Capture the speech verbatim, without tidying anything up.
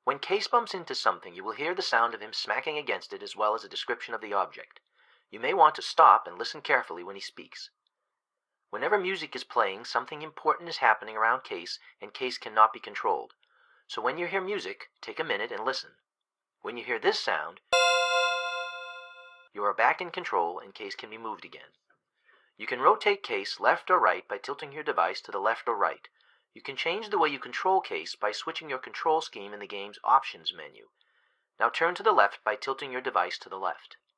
When Case bumps into something, you will hear the sound of him smacking against it as well as a description of the object. You may want to stop and listen carefully when he speaks. Whenever music is playing, something important is happening around Case, and Case cannot be controlled. So when you hear music, take a minute and listen. When you hear this sound, you are back in control and Case can be moved again. You can rotate Case left or right by tilting your device to the left or right. You can change the way you control Case by switching your control scheme in the game's Options menu. Now turn to the left by tilting your device to the left.